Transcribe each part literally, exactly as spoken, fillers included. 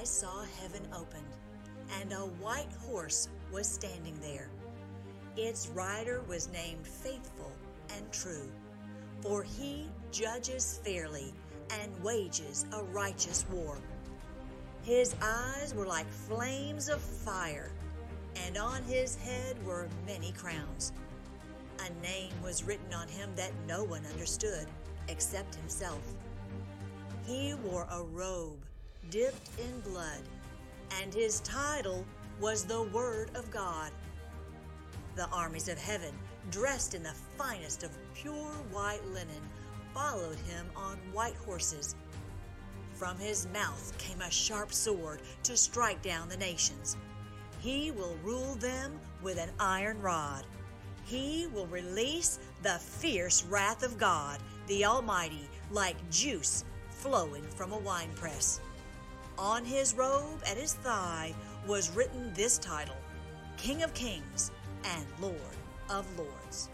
I saw heaven opened, and a white horse was standing there. Its rider was named Faithful and True, for he judges fairly and wages a righteous war. His eyes were like flames of fire, and on his head were many crowns. A name was written on him that no one understood except himself. He wore a robe dipped in blood, and his title was the Word of God. The armies of heaven, dressed in the finest of pure white linen, followed him on white horses. From his mouth came a sharp sword to strike down the nations. He will rule them with an iron rod. He will release the fierce wrath of God, the Almighty, like juice flowing from a winepress. On his robe at his thigh was written this title, King of Kings and Lord of Lords.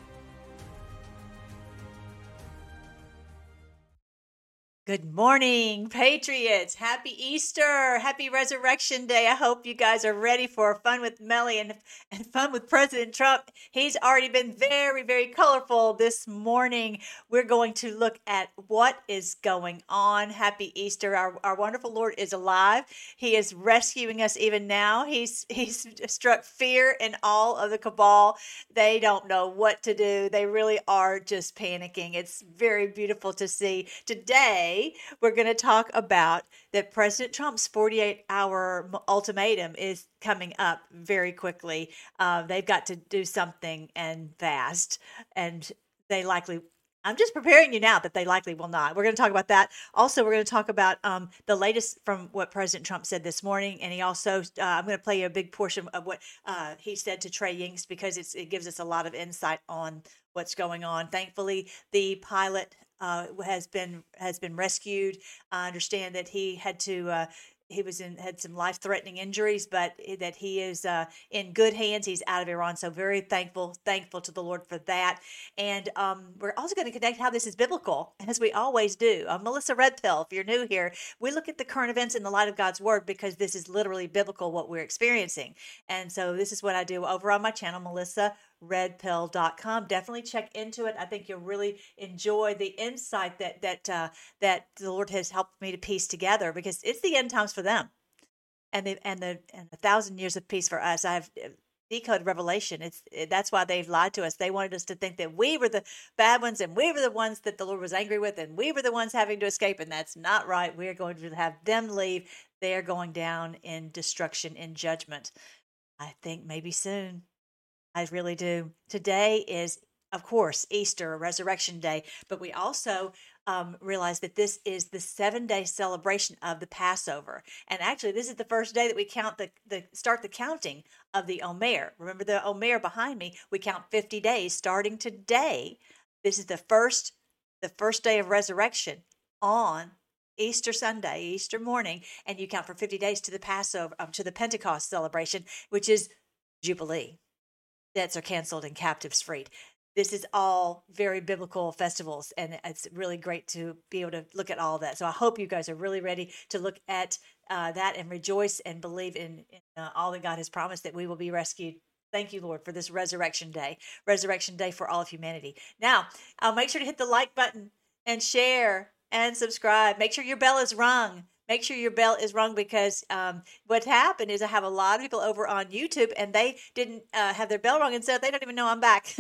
Good morning, Patriots. Happy Easter. Happy Resurrection Day. I hope you guys are ready for fun with Melly and, and fun with President Trump. He's already been very, very colorful this morning. We're going to look at what is going on. Happy Easter. Our, our wonderful Lord is alive. He is rescuing us even now. He's, he's struck fear in all of the cabal. They don't know what to do. They really are just panicking. It's very beautiful to see. Today, we're going to talk about that President Trump's forty-eight hour ultimatum is coming up very quickly. Uh, they've got to do something and fast, and they likely, I'm just preparing you now that they likely will not. We're going to talk about that. Also, we're going to talk about um, the latest from what President Trump said this morning. And he also, uh, I'm going to play you a big portion of what uh, he said to Trey Yingst, because it's, it gives us a lot of insight on what's going on. Thankfully, the pilot uh, has been has been rescued. I understand that he had to. Uh, He was in had some life threatening injuries, but that he is uh, in good hands. He's out of Iran, so very thankful, thankful to the Lord for that. And um, we're also going to connect how this is biblical, as we always do. I'm Melissa Redpill. If you're new here, we look at the current events in the light of God's Word, because this is literally biblical what we're experiencing. And so this is what I do over on my channel, Melissa red pill dot com. Definitely check into it. I think you'll really enjoy the insight that that uh, that the Lord has helped me to piece together, because it's the end times for them, and the and the and a thousand years of peace for us. I've decoded Revelation. It's it, that's why they've lied to us. They wanted us to think that we were the bad ones, and we were the ones that the Lord was angry with, and we were the ones having to escape. And that's not right. We're going to have them leave. They are going down in destruction, in judgment. I think maybe soon. I really do. Today is, of course, Easter, Resurrection Day, but we also um, realize that this is the seven-day celebration of the Passover. And actually, this is the first day that we count the, the start the counting of the Omer. Remember the Omer behind me? We count fifty days starting today. This is the first the first day of resurrection on Easter Sunday, Easter morning, and you count for fifty days to the Passover, um, to the Pentecost celebration, which is Jubilee. Debts are canceled and captives freed. This is all very biblical festivals, and it's really great to be able to look at all of that. So I hope you guys are really ready to look at uh, that and rejoice and believe in, in uh, all that God has promised, that we will be rescued. Thank you, Lord, for this Resurrection Day, Resurrection Day for all of humanity. Now, uh, make sure to hit the like button and share and subscribe. Make sure your bell is rung. Make sure your bell is rung, because um, what happened is I have a lot of people over on YouTube, and they didn't uh, have their bell rung, and so they don't even know I'm back.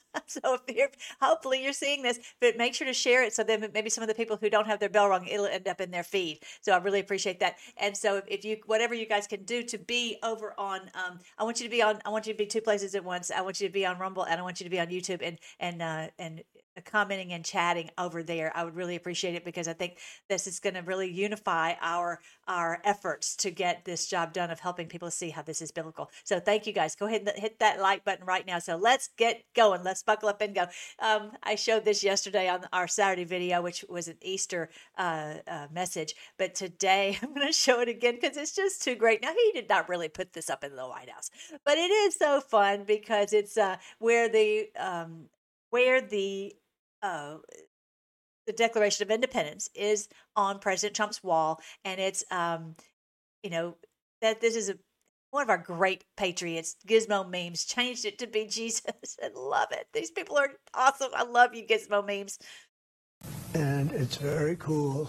So if you're, hopefully you're seeing this, but make sure to share it, so then maybe some of the people who don't have their bell rung, it'll end up in their feed. So I really appreciate that. And so if, if you, whatever you guys can do to be over on, um, I want you to be on, I want you to be two places at once. I want you to be on Rumble, and I want you to be on YouTube, and and uh, and commenting and chatting over there. I would really appreciate it, because I think this is going to really unify our our efforts to get this job done of helping people see how this is biblical. So thank you guys. Go ahead and hit that like button right now. So let's get going. Let's buckle up and go. Um, I showed this yesterday on our Saturday video, which was an Easter uh, uh, message, but today I'm going to show it again, because it's just too great. Now, he did not really put this up in the White House, but it is so fun, because it's uh, where the um, where the uh, the Declaration of Independence is on President Trump's wall, and it's um, you know, that this is a one of our great patriots, Gizmo Memes, changed it to be Jesus. I love it. These people are awesome. I love you, Gizmo Memes. And it's very cool.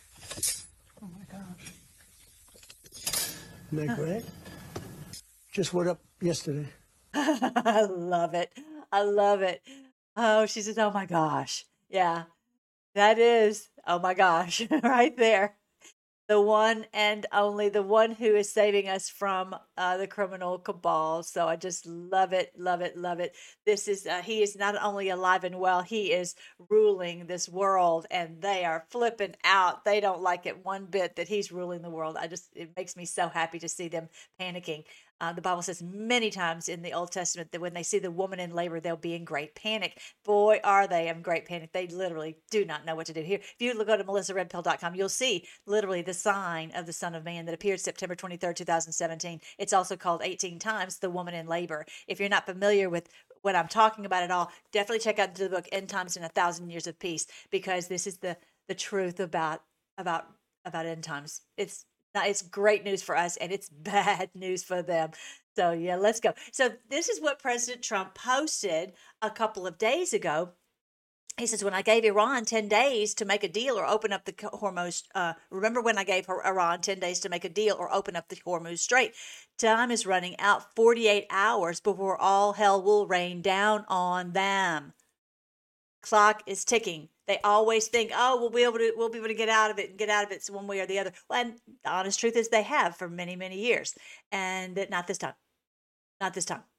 Oh my gosh. Isn't that great? Just went up yesterday. I love it. I love it. Oh, she says, oh my gosh. Yeah, that is, oh my gosh, right there. The one and only, the one who is saving us from uh, the criminal cabal. So I just love it, love it, love it. This is, uh, he is not only alive and well, he is ruling this world, and they are flipping out. They don't like it one bit that he's ruling the world. I just, it makes me so happy to see them panicking. Uh, the Bible says many times in the Old Testament that when they see the woman in labor, they'll be in great panic. Boy, are they in great panic. They literally do not know what to do. Here, if you go to melissa red pill dot com, you'll see literally the sign of the Son of Man that appeared September twenty-third, two thousand seventeen. It's also called eighteen times the woman in labor. If you're not familiar with what I'm talking about at all, definitely check out the book End Times and a Thousand Years of Peace, because this is the the truth about about about end times. It's not, it's great news for us, and it's bad news for them. So yeah, let's go. So this is what President Trump posted a couple of days ago. He says, when I gave Iran ten days to make a deal or open up the Hormuz, uh, remember when I gave Iran ten days to make a deal or open up the Hormuz Strait? Time is running out, forty-eight hours before all hell will rain down on them. Clock is ticking. They always think, oh, we'll be able to, we'll be able to get out of it and get out of it one way or the other. Well, and the honest truth is they have for many, many years, and that not this time, not this time.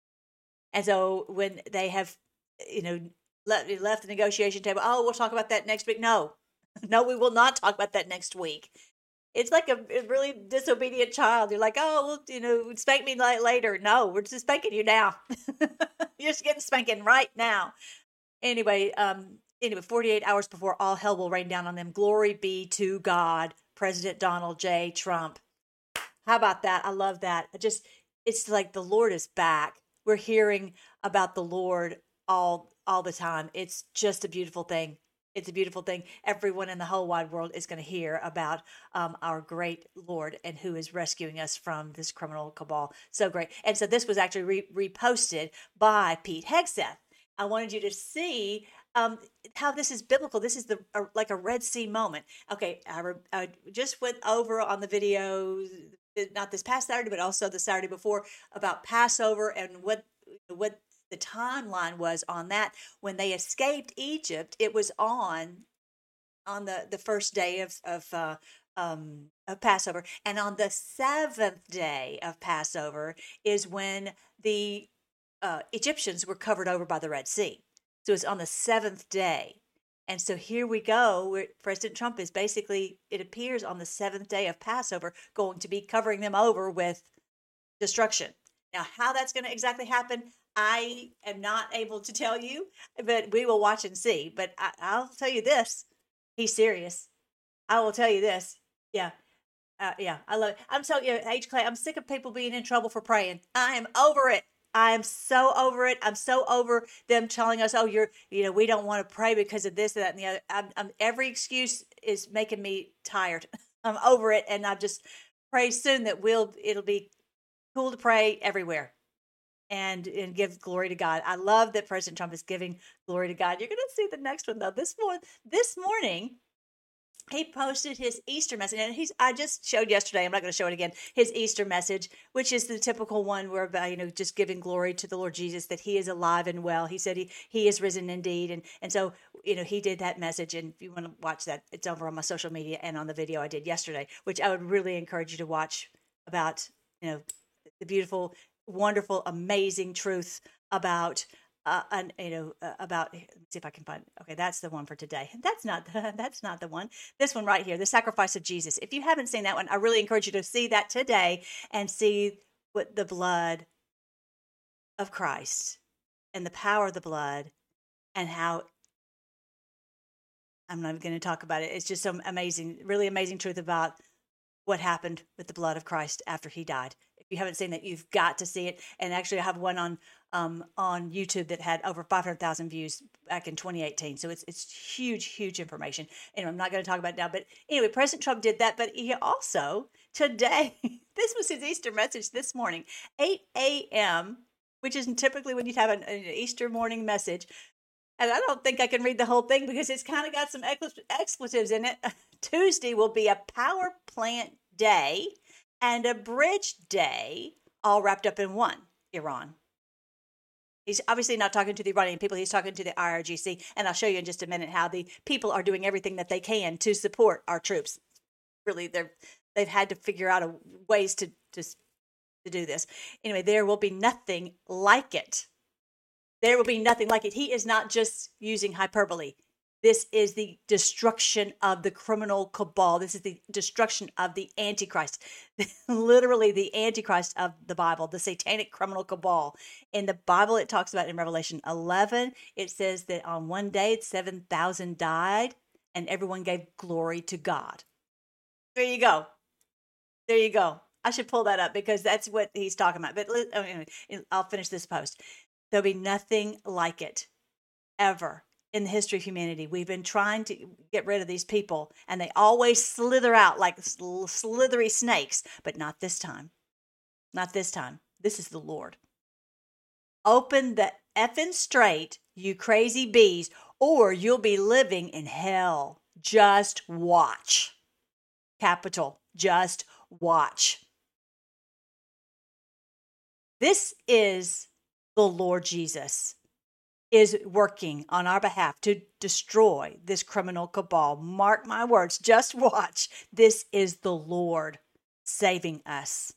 And so when they have, you know, left, left the negotiation table, oh, we'll talk about that next week. No, no, we will not talk about that next week. It's like a, a really disobedient child. You're like, oh, well, you know, spank me later. No, we're just spanking you now. You're just getting spanking right now. Anyway, um, anyway, forty-eight hours before all hell will rain down on them. Glory be to God, President Donald J. Trump. How about that? I love that. I just, it's like the Lord is back. We're hearing about the Lord all all the time. It's just a beautiful thing. It's a beautiful thing. Everyone in the whole wide world is going to hear about um, our great Lord and who is rescuing us from this criminal cabal. So great. And so this was actually re- reposted by Pete Hegseth. I wanted you to see um, how this is biblical. This is the uh, like a Red Sea moment. Okay, I, re- I just went over on the video, not this past Saturday, but also the Saturday before, about Passover and what what the timeline was on that. When they escaped Egypt, it was on on the, the first day of of, uh, um, of Passover, and on the seventh day of Passover is when the uh, Egyptians were covered over by the Red Sea. So it's on the seventh day. And so here we go, where President Trump is basically, it appears on the seventh day of Passover, going to be covering them over with destruction. Now, how that's going to exactly happen, I am not able to tell you, but we will watch and see. But I, I'll tell you this, he's serious. I will tell you this. Yeah. Uh, yeah, I love it. I'm telling you, H. Clay, I'm sick of people being in trouble for praying. I am over it. I am so over it. I'm so over them telling us, oh, you're, you know, we don't want to pray because of this, that, and the other. I'm, I'm, every excuse is making me tired. I'm over it. And I just pray soon that we'll, it'll be cool to pray everywhere and, and give glory to God. I love that President Trump is giving glory to God. You're going to see the next one though. This one, this morning, he posted his Easter message, and he's, I just showed yesterday, I'm not going to show it again, his Easter message, which is the typical one where, you know, just giving glory to the Lord Jesus, that he is alive and well. He said he, he is risen indeed. And, and so, you know, he did that message. And if you want to watch that, it's over on my social media and on the video I did yesterday, which I would really encourage you to watch, about, you know, the beautiful, wonderful, amazing truth about Uh, and you know uh, about. Let me see if I can find. Okay, that's the one for today. That's not the, that's not the one. This one right here, the sacrifice of Jesus. If you haven't seen that one, I really encourage you to see that today and see what the blood of Christ and the power of the blood, and how, I'm not going to talk about it. It's just some amazing, really amazing truth about what happened with the blood of Christ after he died. If you haven't seen that, you've got to see it. And actually, I have one on um, on YouTube that had over five hundred thousand views back in twenty eighteen. So it's it's huge, huge information. And I'm not going to talk about it now. But anyway, President Trump did that. But he also today, this was his Easter message this morning, eight a.m., which is typically when you have an, an Easter morning message. And I don't think I can read the whole thing because it's kind of got some expletives in it. Tuesday will be a power plant day and a bridge day, all wrapped up in one, Iran. He's obviously not talking to the Iranian people. He's talking to the I R G C. And I'll show you in just a minute how the people are doing everything that they can to support our troops. Really, they're, they've had to figure out a, ways to, to, to do this. Anyway, there will be nothing like it. There will be nothing like it. He is not just using hyperbole. This is the destruction of the criminal cabal. This is the destruction of the Antichrist. Literally the Antichrist of the Bible, the satanic criminal cabal. In the Bible, it talks about in Revelation eleven, it says that on one day, seven thousand died and everyone gave glory to God. There you go. There you go. I should pull that up because that's what he's talking about. But anyway, I'll finish this post. There'll be nothing like it ever in the history of humanity. We've been trying to get rid of these people, and they always slither out like slithery snakes, but not this time. Not this time. This is the Lord. Open the effing straight, you crazy bees, or you'll be living in hell. Just watch. Capital. Just watch. This is the Lord Jesus is working on our behalf to destroy this criminal cabal. Mark my words. Just watch. This is the Lord saving us.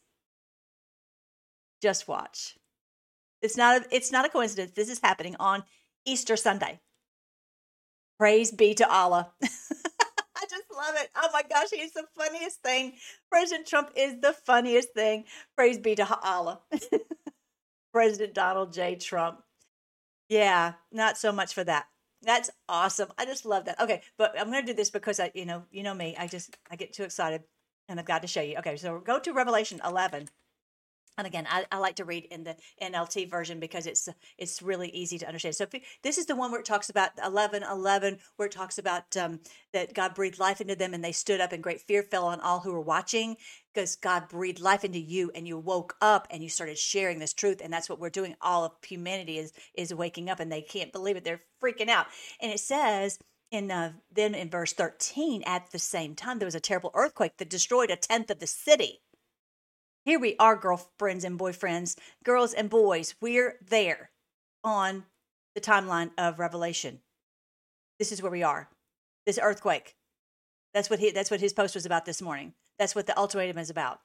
Just watch. It's not a, it's not a coincidence. This is happening on Easter Sunday. Praise be to Allah. I just love it. Oh my gosh, he's the funniest thing. President Trump is the funniest thing. Praise be to Allah. President Donald J. Trump. Yeah, not so much for that. That's awesome. I just love that. Okay, but I'm going to do this because I, you know, you know me. I just I get too excited, and I've got to show you. Okay, so go to Revelation eleven. And again, I, I like to read in the N L T version because it's it's really easy to understand. So if you, this is the one where it talks about eleven eleven, where it talks about um, that God breathed life into them and they stood up and great fear fell on all who were watching because God breathed life into you and you woke up and you started sharing this truth. And that's what we're doing. All of humanity is is waking up and they can't believe it. They're freaking out. And it says in uh, then in verse thirteen, at the same time, there was a terrible earthquake that destroyed a tenth of the city. Here we are, girlfriends and boyfriends, girls and boys. We're there on the timeline of Revelation. This is where we are. This earthquake. That's what he. That's what his post was about this morning. That's what the ultimatum is about.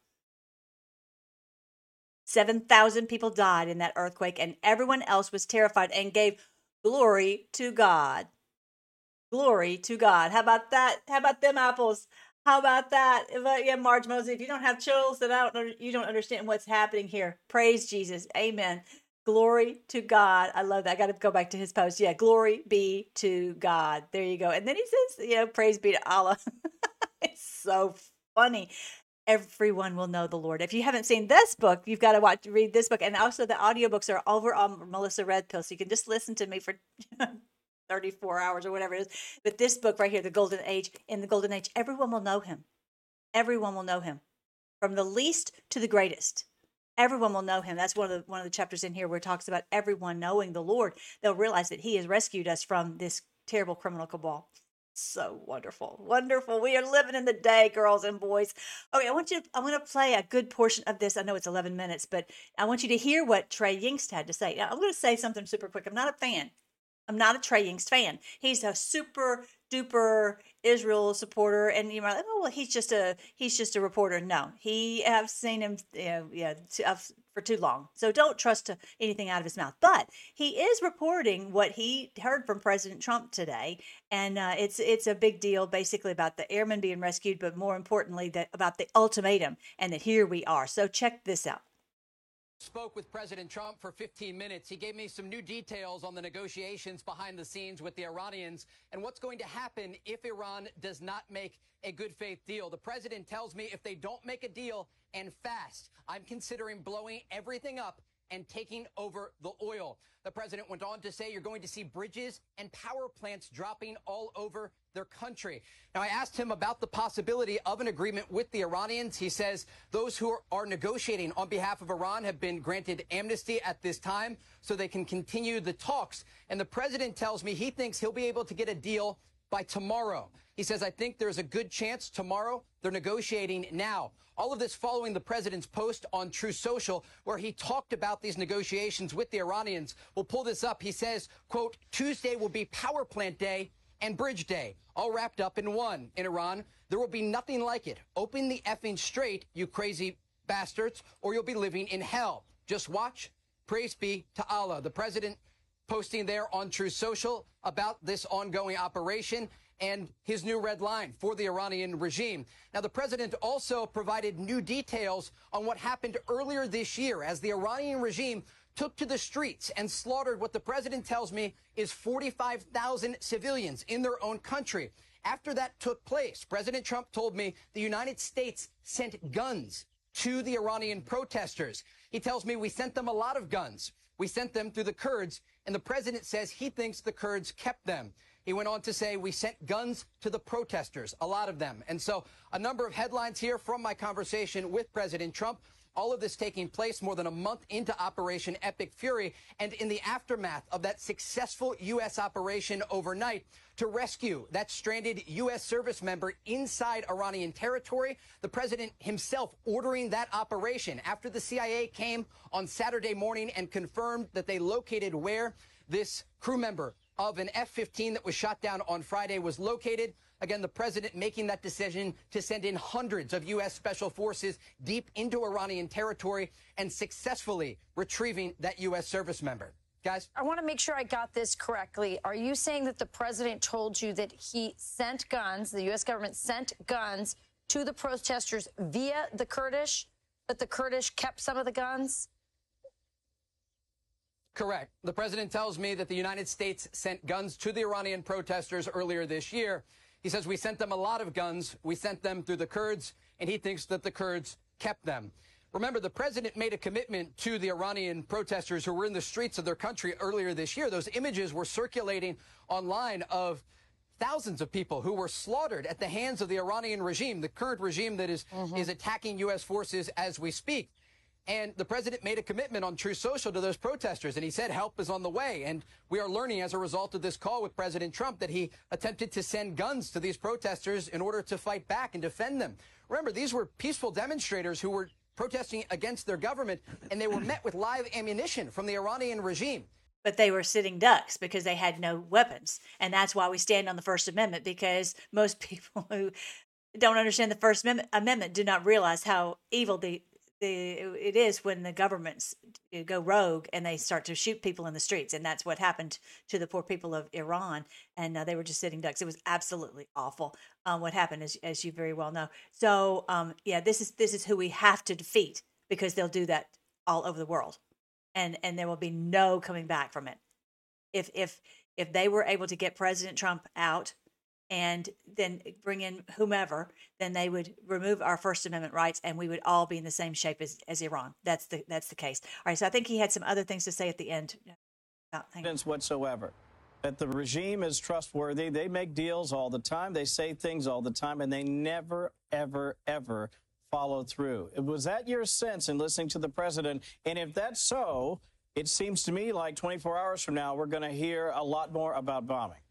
seven thousand people died in that earthquake, and everyone else was terrified and gave glory to God. Glory to God. How about that? How about them apples? How about that? If I, yeah, Marge Mosley, if you don't have chills, then I don't, you don't understand what's happening here. Praise Jesus. Amen. Glory to God. I love that. I got to go back to his post. Yeah, glory be to God. There you go. And then he says, you know, praise be to Allah. It's so funny. Everyone will know the Lord. If you haven't seen this book, you've got to watch, read this book. And also the audiobooks are over on Melissa Red Pill. So you can just listen to me for thirty-four hours or whatever it is. But this book right here, The Golden Age, in the Golden Age, everyone will know him. Everyone will know him. From the least to the greatest. Everyone will know him. That's one of the one of the chapters in here where it talks about everyone knowing the Lord. They'll realize that he has rescued us from this terrible criminal cabal. So wonderful. Wonderful. We are living in the day, girls and boys. Okay, I want you to, I want to play a good portion of this. I know it's eleven minutes, but I want you to hear what Trey Yingst had to say. Now, I'm going to say something super quick. I'm not a fan. I'm not a Trey Yingst fan. He's a super duper Israel supporter, and you're like, oh well, he's just a he's just a reporter. No, he I've seen him, you know, yeah, for too long. So don't trust anything out of his mouth. But he is reporting what he heard from President Trump today, and uh, it's it's a big deal, basically about the airmen being rescued, but more importantly, that about the ultimatum, and that here we are. So check this out. Spoke with President Trump for fifteen minutes. He gave me some new details on the negotiations behind the scenes with the Iranians and what's going to happen if Iran does not make a good faith deal. The president tells me if they don't make a deal and fast, I'm considering blowing everything up and taking over the oil. The president went on to say you're going to see bridges and power plants dropping all over their country. Now, I asked him about the possibility of an agreement with the Iranians. He says those who are, are negotiating on behalf of Iran have been granted amnesty at this time so they can continue the talks. And the president tells me he thinks he'll be able to get a deal by tomorrow. He says, I think there's a good chance tomorrow. They're negotiating now. All of this following the president's post on Truth Social, where he talked about these negotiations with the Iranians. We'll pull this up. He says, quote, Tuesday will be power plant day and bridge day, all wrapped up in one. In Iran, there will be nothing like it. Open the effing straight, you crazy bastards, or you'll be living in hell. Just watch. Praise be to Allah. The president posting there on Truth Social about this ongoing operation and his new red line for the Iranian regime. Now, the president also provided new details on what happened earlier this year as the Iranian regime took to the streets and slaughtered what the president tells me is forty-five thousand civilians in their own country. After that took place, President Trump told me the United States sent guns to the Iranian protesters. He tells me we sent them a lot of guns. We sent them through the Kurds, and the president says he thinks the Kurds kept them. He went on to say, we sent guns to the protesters, a lot of them. And so a number of headlines here from my conversation with President Trump. All of this taking place more than a month into Operation Epic Fury and in the aftermath of that successful U S operation overnight to rescue that stranded U S service member inside Iranian territory. The president himself ordering that operation after the C I A came on Saturday morning and confirmed that they located where this crew member of an F fifteen that was shot down on Friday was located. Again, the president making that decision to send in hundreds of U S special forces deep into Iranian territory and successfully retrieving that U S service member. Guys? I want to make sure I got this correctly. Are you saying that the president told you that he sent guns, the U S government sent guns to the protesters via the Kurdish, but the Kurdish kept some of the guns? Correct. The president tells me that the United States sent guns to the Iranian protesters earlier this year. He says we sent them a lot of guns. We sent them through the Kurds, and he thinks that the Kurds kept them. Remember, the president made a commitment to the Iranian protesters who were in the streets of their country earlier this year. Those images were circulating online of thousands of people who were slaughtered at the hands of the Iranian regime, the current regime that is, mm-hmm. is attacking U S forces as we speak. And the president made a commitment on Truth Social to those protesters, and he said help is on the way. And we are learning as a result of this call with President Trump that he attempted to send guns to these protesters in order to fight back and defend them. Remember, these were peaceful demonstrators who were protesting against their government, and they were met with live ammunition from the Iranian regime. But they were sitting ducks because they had no weapons. And that's why we stand on the First Amendment, because most people who don't understand the First Amendment, Amendment do not realize how evil the The, it is when the governments go rogue and they start to shoot people in the streets. And that's what happened to the poor people of Iran. And uh, they were just sitting ducks. It was absolutely awful um, what happened, as, as you very well know. So, um, yeah, this is this is who we have to defeat, because they'll do that all over the world. And and there will be no coming back from it. If if if they were able to get President Trump out and then bring in whomever, then they would remove our First Amendment rights, and we would all be in the same shape as, as Iran. That's the that's the case. All right, so I think he had some other things to say at the end. Evidence whatsoever that the regime is trustworthy. They make deals all the time. They say things all the time, and they never, ever, ever follow through. Was that your sense in listening to the president? And if that's so, it seems to me like twenty-four hours from now, we're going to hear a lot more about bombing.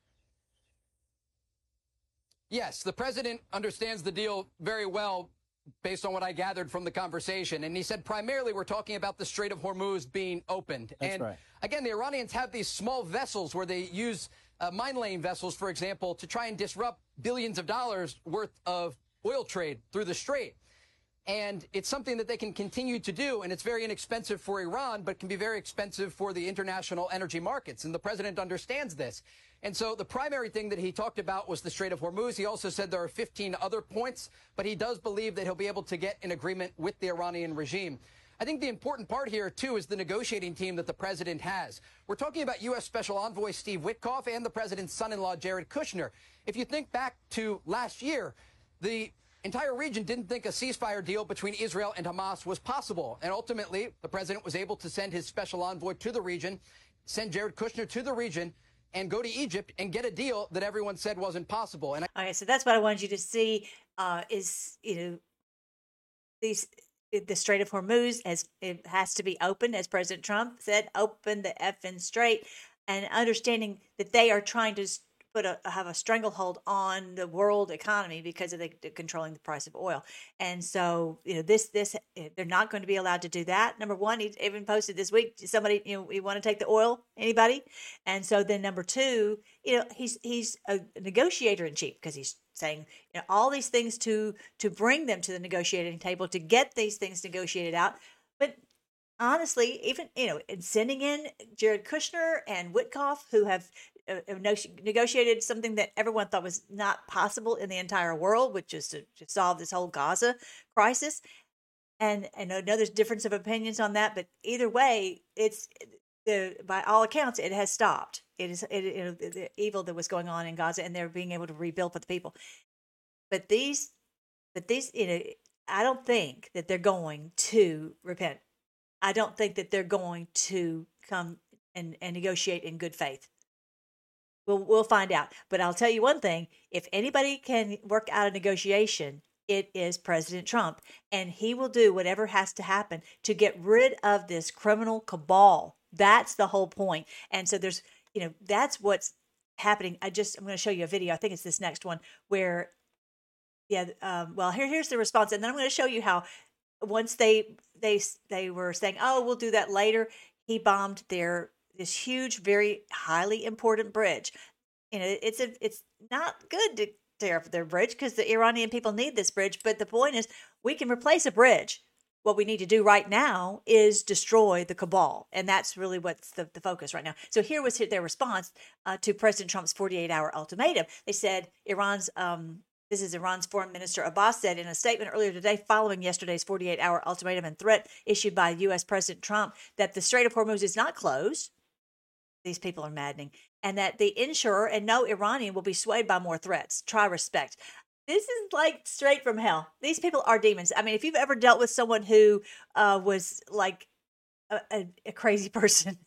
Yes, the president understands the deal very well, based on what I gathered from the conversation. And he said primarily we're talking about the Strait of Hormuz being opened. That's and right. Again, the Iranians have these small vessels where they use uh, mine-laying vessels, for example, to try and disrupt billions of dollars worth of oil trade through the strait. And it's something that they can continue to do, and it's very inexpensive for Iran, but can be very expensive for the international energy markets. And the president understands this. And so the primary thing that he talked about was the Strait of Hormuz. He also said there are fifteen other points, but he does believe that he'll be able to get an agreement with the Iranian regime. I think the important part here, too, is the negotiating team that the president has. We're talking about U S Special Envoy Steve Witkoff and the president's son-in-law, Jared Kushner. If you think back to last year, the entire region didn't think a ceasefire deal between Israel and Hamas was possible. And ultimately, the president was able to send his special envoy to the region, send Jared Kushner to the region, and go to Egypt and get a deal that everyone said wasn't possible. And I- Okay, so that's what I wanted you to see uh, is, you know, these the Strait of Hormuz, as it has to be open, as President Trump said, open the effing strait, and understanding that they are trying to s- put a have a stranglehold on the world economy because of the, the controlling the price of oil. And so, you know, this this eh, they're not going to be allowed to do that. Number one, he even posted this week, somebody, you know, we want to take the oil, anybody? And so then number two, you know, he's he's a negotiator in chief because he's saying, you know, all these things to to bring them to the negotiating table to get these things negotiated out. But honestly, even, you know, in sending in Jared Kushner and Witkoff, who have uh, have no- negotiated something that everyone thought was not possible in the entire world, which is to, to solve this whole Gaza crisis. And and I know there's difference of opinions on that, but either way, it's the by all accounts, it has stopped. It is it, you know, the, the evil that was going on in Gaza, and they're being able to rebuild for the people. But these, but these, you know, I don't think that they're going to repent. I don't think that they're going to come and, and negotiate in good faith. We'll we'll find out. But I'll tell you one thing: if anybody can work out a negotiation, it is President Trump, and he will do whatever has to happen to get rid of this criminal cabal. That's the whole point. And so there's, you know, that's what's happening. I just I'm going to show you a video. I think it's this next one where, yeah. Um, well, here here's the response, and then I'm going to show you how once they they they were saying, "Oh, we'll do that later," he bombed their this huge, very highly important bridge. You know, it's a it's not good to tear up their bridge because the Iranian people need this bridge. But the point is, we can replace a bridge. What we need to do right now is destroy the cabal, and that's really what's the, the focus right now. So here was their response uh, to President Trump's forty-eight hour ultimatum. They said Iran's um, this is Iran's Foreign Minister Abbas said in a statement earlier today following yesterday's forty-eight hour ultimatum and threat issued by U S. President Trump that the Strait of Hormuz is not closed. These people are maddening. And that the insurer and no Iranian will be swayed by more threats. Try respect. This is like straight from hell. These people are demons. I mean, if you've ever dealt with someone who uh, was like a, a, a crazy person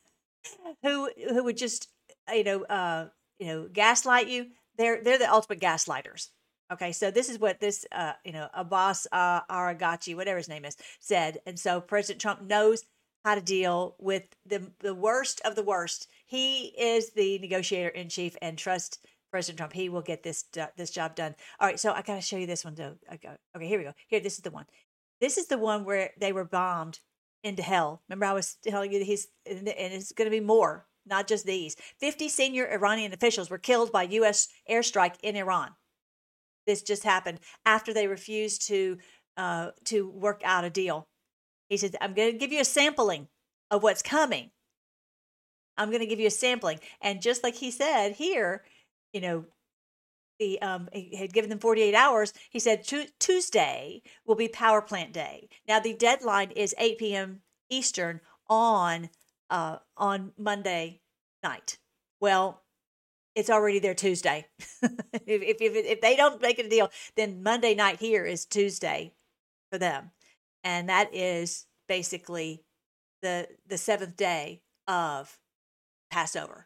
who who would just, you know, uh, you know, gaslight you, they're they're the ultimate gaslighters. Okay, so this is what this, uh, you know, Abbas uh, Aragachi, whatever his name is, said. And so President Trump knows how to deal with the the worst of the worst. He is the negotiator in chief, and trust President Trump. He will get this do- this job done. All right, so I got to show you this one though. Okay, okay, here we go. Here, this is the one. This is the one where they were bombed into hell. Remember, I was telling you that he's, and it's going to be more, not just these. fifty senior Iranian officials were killed by U S airstrike in Iran. This just happened after they refused to uh, to work out a deal. He said, I'm going to give you a sampling of what's coming. I'm going to give you a sampling. And just like he said here, you know, the um, he had given them forty-eight hours. He said Tu- Tuesday will be power plant day. Now, the deadline is eight p.m. Eastern on uh, on Monday night. Well, it's already there Tuesday. if, if, if, if they don't make it a deal, then Monday night here is Tuesday for them. And that is basically the the seventh day of Passover.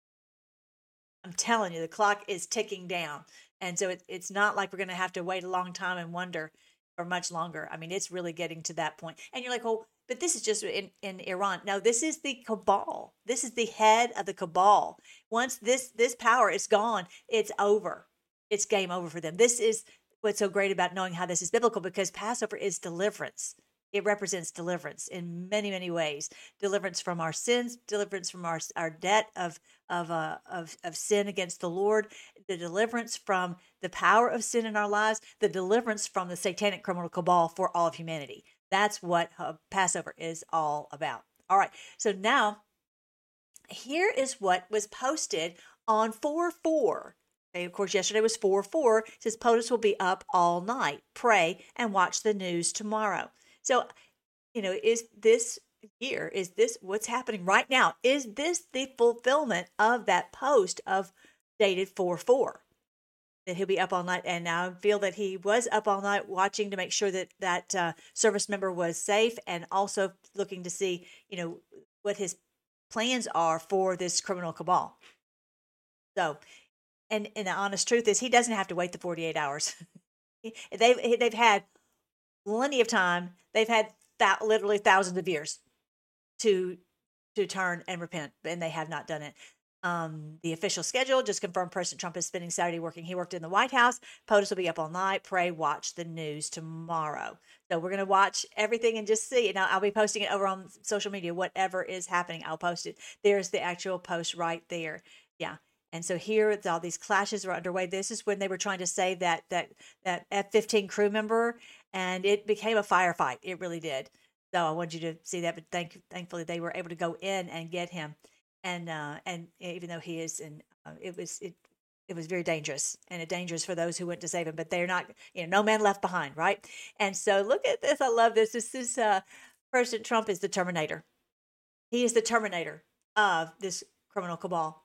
I'm telling you, the clock is ticking down. And so it, it's not like we're going to have to wait a long time and wonder or much longer. I mean, it's really getting to that point. And you're like, oh, but this is just in, in Iran. No, this is the cabal. This is the head of the cabal. Once this this power is gone, it's over. It's game over for them. This is what's so great about knowing how this is biblical, because Passover is deliverance. It represents deliverance in many, many ways. Deliverance from our sins, deliverance from our our debt of of uh, of of sin against the Lord, the deliverance from the power of sin in our lives, the deliverance from the satanic criminal cabal for all of humanity. That's what uh, Passover is all about. All right. So now, here is what was posted on four four. Okay, of course, yesterday was four four. It says POTUS will be up all night. Pray and watch the news tomorrow. So, you know, is this year, is this what's happening right now? Is this the fulfillment of that post of dated four four? that he'll be up all night. And I feel that he was up all night watching to make sure that that uh, service member was safe, and also looking to see, you know, what his plans are for this criminal cabal. So, and, and the honest truth is, he doesn't have to wait the forty-eight hours. they've, they've had plenty of time. They've had th- literally thousands of years to to turn and repent, and they have not done it. Um, the official schedule just confirmed President Trump is spending Saturday working. He worked in the White House. POTUS will be up all night. Pray, watch the news tomorrow. So we're going to watch everything and just see. And I'll, I'll be posting it over on social media. Whatever is happening, I'll post it. There's the actual post right there. Yeah. And so here, all these clashes are underway. This is when they were trying to save that that that F fifteen crew member, and it became a firefight. It really did. So I want you to see that. But thank, thankfully, they were able to go in and get him. And uh, and even though he is in, uh, it was it it was very dangerous, and it dangerous for those who went to save him. But they're not, you know, no man left behind, right? And so look at this. I love this. This is uh, President Trump is the Terminator. He is the Terminator of this criminal cabal.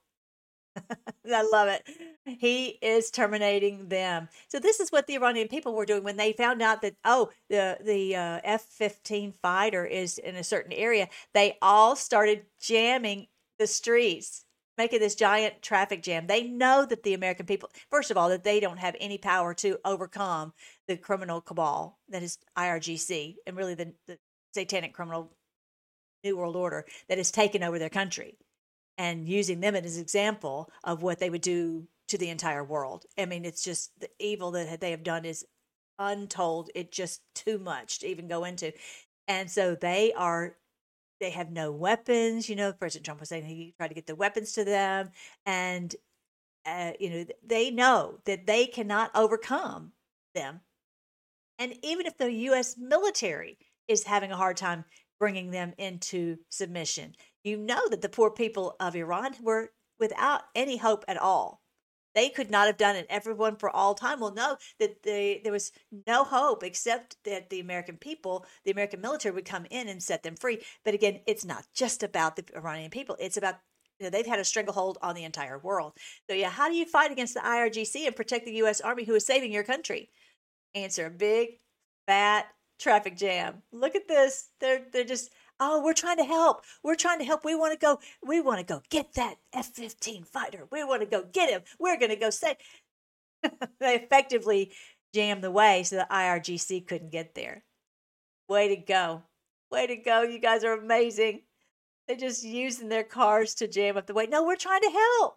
I love it. He is terminating them. So this is what the Iranian people were doing when they found out that, oh, the the uh, F fifteen fighter is in a certain area. They all started jamming the streets, making this giant traffic jam. They know that the American people, first of all, that they don't have any power to overcome the criminal cabal that is I R G C, and really the, the satanic criminal New World Order that has taken over their country, and using them as an example of what they would do to the entire world. I mean, it's just the evil that they have done is untold. It's just too much to even go into. And so they are, they have no weapons. You know, President Trump was saying he tried to get the weapons to them. And, uh, you know, they know that they cannot overcome them. And even if the U S military is having a hard time bringing them into submission, you know that the poor people of Iran were without any hope at all. They could not have done it. Everyone for all time will know that they, there was no hope except that the American people, the American military would come in and set them free. But again, it's not just about the Iranian people. It's about, you know, they've had a stranglehold on the entire world. So yeah, how do you fight against the I R G C and protect the U S Army who is saving your country? Answer, big, fat traffic jam. Look at this. They're, they're just... Oh, we're trying to help. We're trying to help. We want to go. We want to go get that F fifteen fighter. We want to go get him. We're going to go save. They effectively jammed the way so the I R G C couldn't get there. Way to go. Way to go. You guys are amazing. They're just using their cars to jam up the way. No, we're trying to help.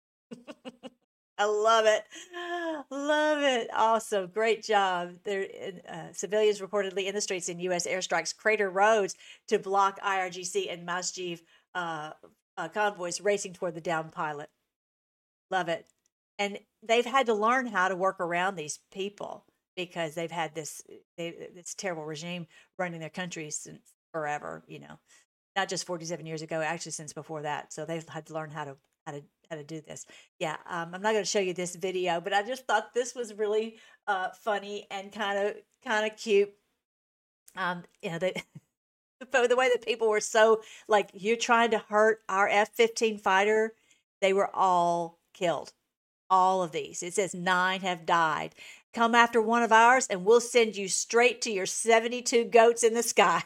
I love it. Love it. Awesome. Great job. There, uh, civilians reportedly in the streets in U S airstrikes crater roads to block I R G C and Masjiv uh, uh, convoys racing toward the downed pilot. Love it. And they've had to learn how to work around these people because they've had this they, this terrible regime running their country since forever, you know, not just forty-seven years ago, actually since before that. So they've had to learn how to how to how to do this. Yeah, um, I'm not going to show you this video, but I just thought this was really uh, funny and kind of kind of cute. Um, you know, the the way that people were so like, you're trying to hurt our F fifteen fighter. They were all killed. All of these. It says nine have died. Come after one of ours, and we'll send you straight to your seventy-two goats in the sky.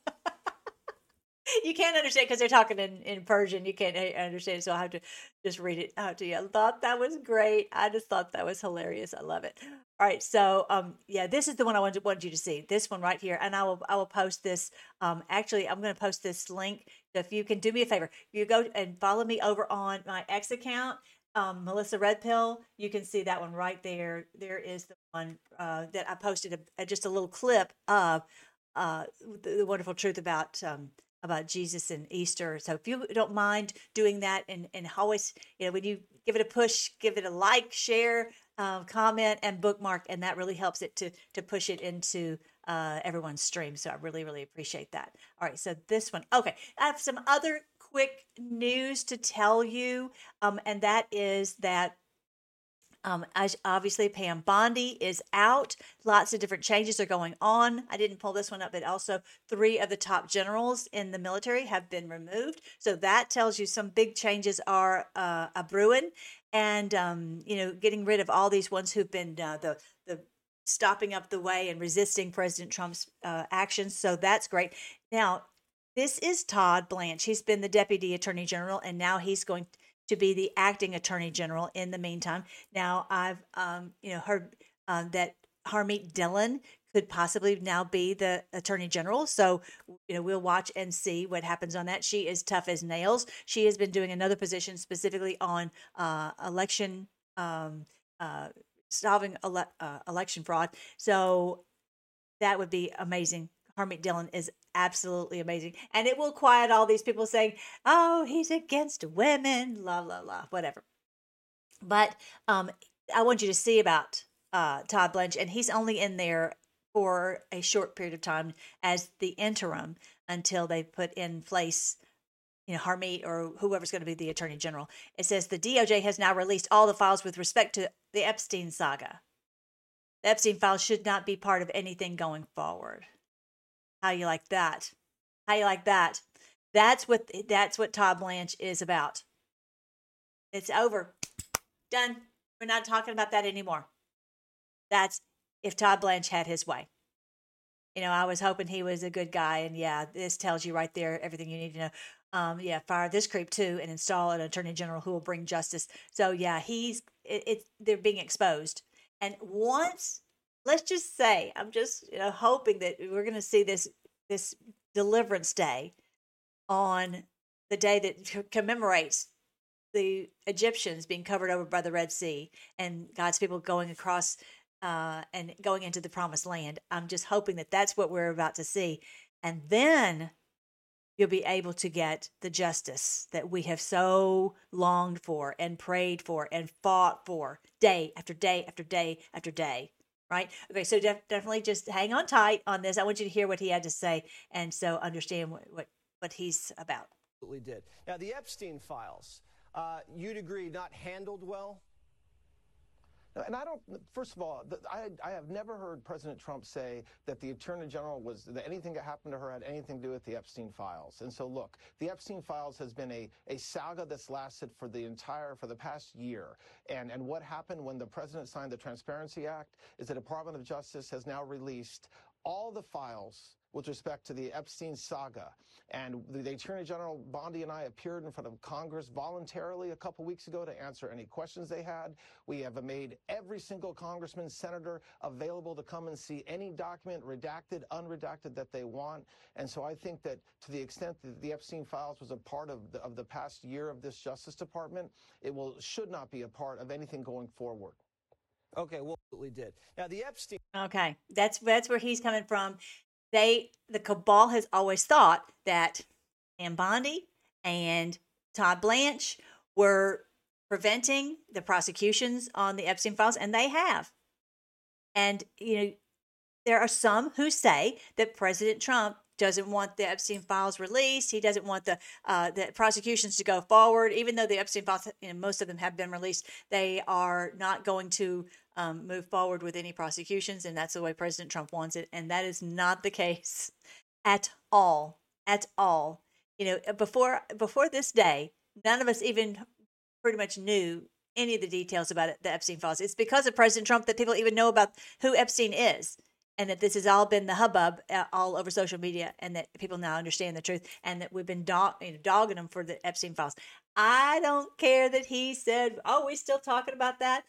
You can't understand because they're talking in, in Persian. You can't understand, so I have to just read it out to you. I thought that was great. I just thought that was hilarious. I love it. All right, so um, yeah, this is the one I wanted, wanted you to see. This one right here, and I will I will post this. Um, actually, I'm going to post this link. So if you can do me a favor, you go and follow me over on my X account, um, Melissa Red Pill. You can see that one right there. There is the one uh, that I posted a, just a little clip of uh, the, the wonderful truth about. Um, about Jesus and Easter. So if you don't mind doing that, and, and always, you know, when you give it a push, give it a like, share, uh, comment, and bookmark, and that really helps it to to push it into uh, everyone's stream. So I really, really appreciate that. All right, so this one. Okay, I have some other quick news to tell you, um, and that is that Um, as obviously Pam Bondi is out. Lots of different changes are going on. I didn't pull this one up, but also three of the top generals in the military have been removed. So that tells you some big changes are uh, a brewing. and um, you know, getting rid of all these ones who've been uh, the the stopping up the way and resisting President Trump's uh, actions. So that's great. Now, this is Todd Blanche. He's been the Deputy Attorney General, and now he's going to be the acting Attorney General in the meantime. Now, I've um, you know heard uh, that Harmeet Dillon could possibly now be the Attorney General. So, you know, we'll watch and see what happens on that. She is tough as nails. She has been doing another position specifically on uh, election, um, uh, solving ele- uh, election fraud. So that would be amazing. Harmeet Dillon is absolutely amazing. And it will quiet all these people saying, oh, he's against women, la, la, la, whatever. But um, I want you to see about uh, Todd Blanche, and he's only in there for a short period of time as the interim until they put in place, you know, Harmeet or whoever's going to be the Attorney General. It says the D O J has now released all the files with respect to the Epstein saga. The Epstein files should not be part of anything going forward. How you like that? How you like that? That's what that's what Todd Blanche is about. It's over. Done. We're not talking about that anymore. That's if Todd Blanche had his way. You know, I was hoping he was a good guy, and yeah, this tells you right there everything you need to know. Um, yeah, fire this creep too, and install an Attorney General who will bring justice. So yeah, he's it, it they're being exposed, and once let's just say, I'm just you know hoping that we're going to see this this Deliverance Day on the day that c- commemorates the Egyptians being covered over by the Red Sea and God's people going across uh, and going into the promised land. I'm just hoping that that's what we're about to see. And then you'll be able to get the justice that we have so longed for and prayed for and fought for day after day after day after day. Right? Okay, so def- definitely just hang on tight on this. I want you to hear what he had to say and so understand what, what, what he's about. Absolutely did. Now, the Epstein files, uh, you'd agree, not handled well? And I don't, first of all, I, I have never heard President Trump say that the Attorney General was, that anything that happened to her had anything to do with the Epstein files. And so, look, the Epstein files has been a, a saga that's lasted for the entire, for the past year. And, and what happened when the President signed the Transparency Act is the Department of Justice has now released all the files with respect to the Epstein saga. And the, the Attorney General Bondi and I appeared in front of Congress voluntarily a couple weeks ago to answer any questions they had. We have made every single congressman, senator available to come and see any document, redacted, unredacted, that they want. And so I think that to the extent that the Epstein files was a part of the, of the past year of this Justice Department, it will should not be a part of anything going forward. Okay, well, we did. Now, the Epstein... Okay, that's that's where he's coming from. They, the cabal has always thought that Pam Bondi and Todd Blanche were preventing the prosecutions on the Epstein files, and they have. And, you know, there are some who say that President Trump doesn't want the Epstein files released. He doesn't want the uh, the prosecutions to go forward, even though the Epstein files, you know, most of them have been released. They are not going to um, move forward with any prosecutions, and that's the way President Trump wants it. And that is not the case at all, at all. You know, before before this day, none of us even pretty much knew any of the details about it, the Epstein files. It's because of President Trump that people even know about who Epstein is. And that this has all been the hubbub uh, all over social media, and that people now understand the truth, and that we've been dog, you know, dogging them for the Epstein files. I don't care that he said, oh, we're still talking about that.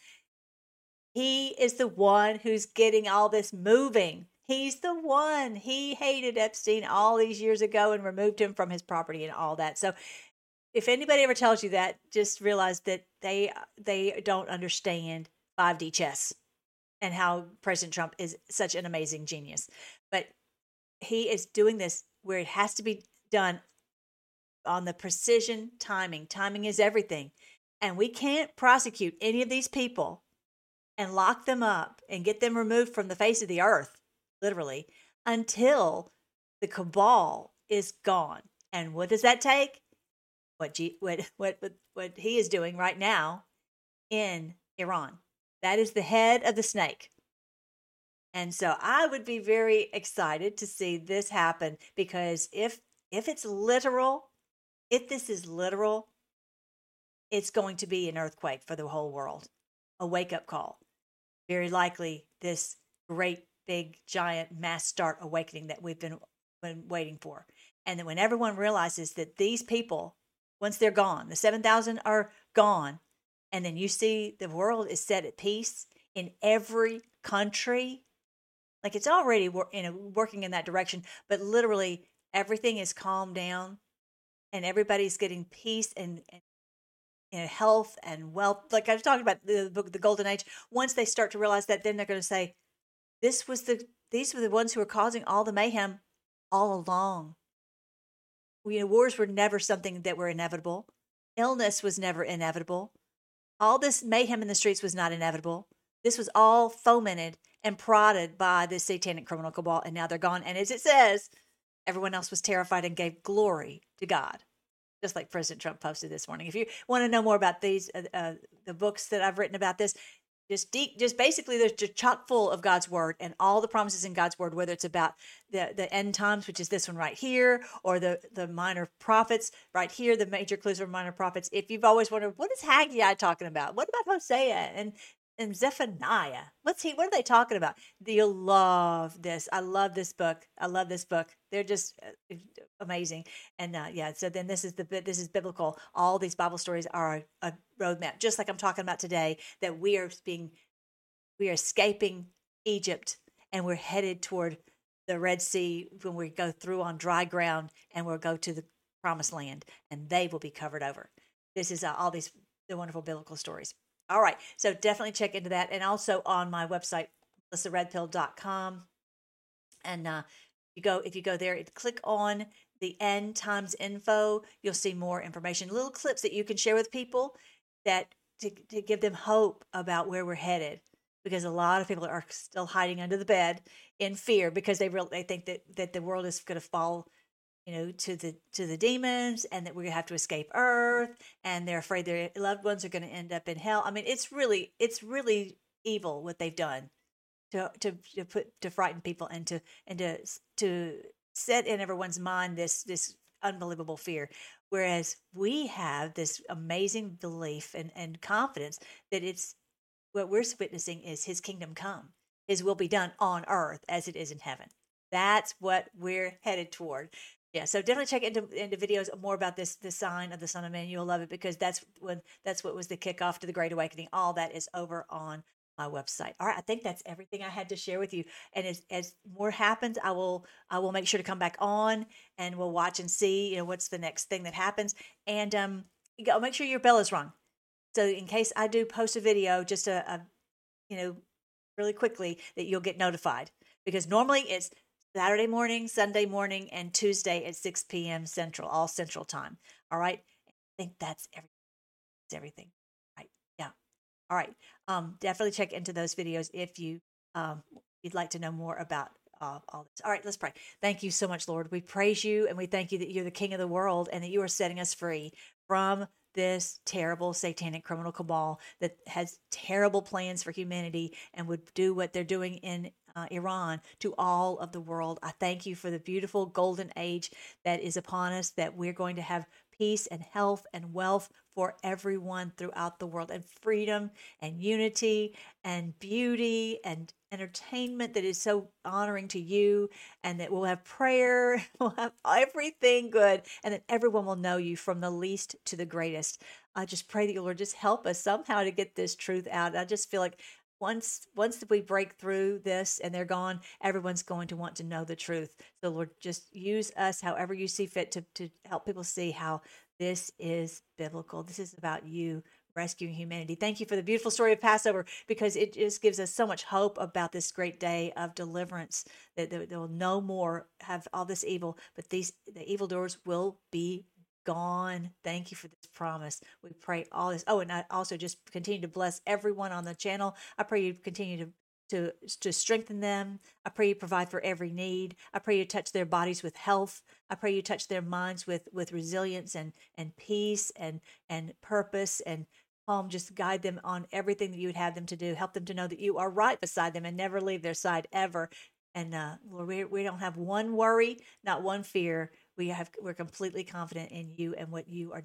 He is the one who's getting all this moving. He's the one. He hated Epstein all these years ago and removed him from his property and all that. So if anybody ever tells you that, just realize that they they don't understand five D chess and how President Trump is such an amazing genius. But he is doing this where it has to be done on the precision timing. Timing is everything. And we can't prosecute any of these people and lock them up and get them removed from the face of the earth, literally, until the cabal is gone. And what does that take? What G, what what what, what he is doing right now in Iran. That is the head of the snake. And so I would be very excited to see this happen, because if if it's literal, if this is literal, it's going to be an earthquake for the whole world, a wake-up call. Very likely this great, big, giant mass start awakening that we've been, been waiting for. And then when everyone realizes that these people, once they're gone, the seven thousand are gone, and then you see the world is set at peace in every country, like it's already wor- you know, working in that direction, but literally everything is calmed down and everybody's getting peace and, and you know, health and wealth. Like I was talking about the book, the golden age. Once they start to realize that, then they're going to say, this was the, these were the ones who were causing all the mayhem all along. You know, wars were never something that were inevitable. Illness was never inevitable. All this mayhem in the streets was not inevitable. This was all fomented and prodded by this satanic criminal cabal, and now they're gone. And as it says, everyone else was terrified and gave glory to God, just like President Trump posted this morning. If you want to know more about these, uh, uh, the books that I've written about this, just deep, just basically they're just chock full of God's word and all the promises in God's word, whether it's about the, the end times, which is this one right here, or the, the minor prophets right here, the major clues for minor prophets. If you've always wondered, what is Haggai talking about? What about Hosea and, and Zephaniah? What's he, what are they talking about? You'll love this. I love this book. I love this book. They're just uh, amazing. And uh, yeah, so then this is the, this is biblical. All these Bible stories are a, a roadmap, just like I'm talking about today, that we are being, we are escaping Egypt and we're headed toward the Red Sea when we go through on dry ground and we'll go to the promised land and they will be covered over. This is uh, all these the wonderful biblical stories. All right. So definitely check into that. And also on my website, melissa red pill dot com. And uh, you go, if you go there, click on the end times info, you'll see more information, little clips that you can share with people that to, to give them hope about where we're headed. Because a lot of people are still hiding under the bed in fear because they really they think that, that the world is going to fall, you know, to the to the demons, and that we're going to have to escape Earth, and they're afraid their loved ones are going to end up in hell. I mean, it's really it's really evil what they've done to to to put to frighten people and to and to to set in everyone's mind this this unbelievable fear. Whereas we have this amazing belief and, and confidence that it's what we're witnessing is his kingdom come, his will be done on earth as it is in heaven. That's what we're headed toward. Yeah, so definitely check into into videos more about this the sign of the Son of Man. You'll love it because that's when that's what was the kickoff to the Great Awakening. All that is over on my website. All right, I think that's everything I had to share with you. And as as more happens, I will I will make sure to come back on and we'll watch and see, you know, what's the next thing that happens. And um, you go make sure your bell is rung. So in case I do post a video, just a, a you know, really quickly, that you'll get notified. Because normally it's Saturday morning, Sunday morning, and Tuesday at six p.m. Central, all Central time. All right. I think that's everything. That's everything. Right. Yeah. All right. Um, definitely check into those videos if you um, you'd like to know more about uh, all this. All right. Let's pray. Thank you so much, Lord. We praise you and we thank you that you're the King of the world and that you are setting us free from this terrible satanic criminal cabal that has terrible plans for humanity and would do what they're doing in uh, Iran to all of the world. I thank you for the beautiful golden age that is upon us, that we're going to have peace and health and wealth for everyone throughout the world, and freedom and unity and beauty and entertainment that is so honoring to you, and that we'll have prayer, we'll have everything good, and that everyone will know you from the least to the greatest. I just pray that you, Lord, just help us somehow to get this truth out. I just feel like once once we break through this and they're gone, everyone's going to want to know the truth. So Lord, just use us however you see fit to, to help people see how this is biblical. This is about you rescuing humanity. Thank you for the beautiful story of Passover, because it just gives us so much hope about this great day of deliverance, that they will no more have all this evil, but these the evildoers will be gone. Thank you for this promise. We pray all this. Oh, and I also just continue to bless everyone on the channel. I pray you continue to to to strengthen them. I pray you provide for every need. I pray you touch their bodies with health. I pray you touch their minds with with resilience and and peace and and purpose and calm. Just guide them on everything that you would have them to do. Help them to know that you are right beside them and never leave their side ever. And uh, Lord, we we don't have one worry, not one fear. We have we're completely confident in you and what you are doing.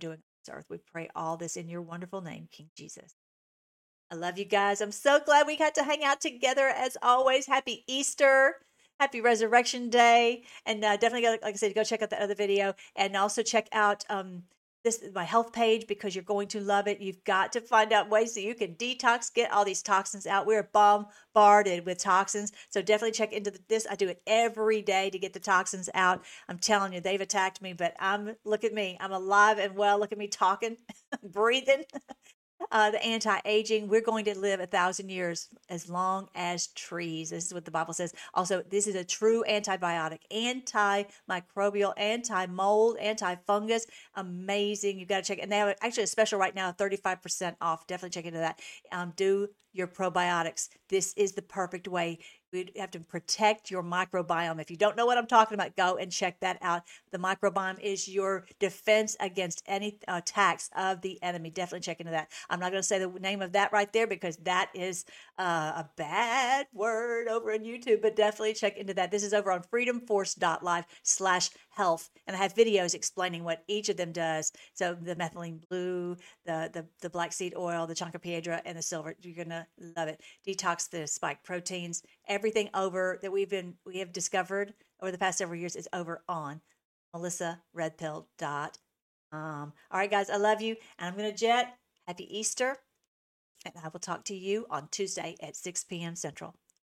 earth. We pray all this in your wonderful name, King Jesus. I love you guys. I'm so glad we got to hang out together as always. Happy Easter. Happy Resurrection Day. And uh, definitely, go, like I said, go check out the other video. And also check out um, this my health page because you're going to love it. You've got to find out ways that you can detox, get all these toxins out. We're bombarded with toxins. So definitely check into this. I do it every day to get the toxins out. I'm telling you, they've attacked me, but I'm, look at me. I'm alive and well. Look at me talking, breathing. Uh, the anti-aging, we're going to live a thousand years as long as trees. This is what the Bible says. Also, this is a true antibiotic, antimicrobial, anti-mold, anti-fungus. Amazing. You've got to check it. And they have actually a special right now, thirty-five percent off. Definitely check into that. Um, do your probiotics. This is the perfect way. We have to protect your microbiome. If you don't know what I'm talking about, go and check that out. The microbiome is your defense against any attacks of the enemy. Definitely check into that. I'm not going to say the name of that right there because that is uh, a bad word over on YouTube, but definitely check into that. This is over on freedomforce.live slash health. And I have videos explaining what each of them does. So the methylene blue, the, the, the black seed oil, the Chancapiedra, and the silver. You're going to love it. Detox the spike proteins. Everything over that we've been we have discovered over the past several years is over on melissa red pill dot com. All right, guys, I love you, and I'm going to jet. Happy Easter, and I will talk to you on Tuesday at six p.m. Central.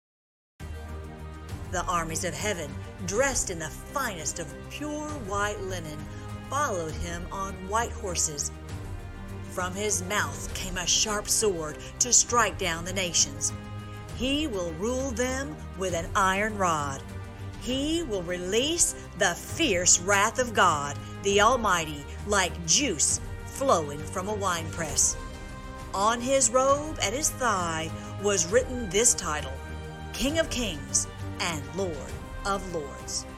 The armies of heaven, dressed in the finest of pure white linen, followed him on white horses. From his mouth came a sharp sword to strike down the nations. He will rule them with an iron rod. He will release the fierce wrath of God, the Almighty, like juice flowing from a winepress. On his robe at his thigh was written this title, King of Kings and Lord of Lords.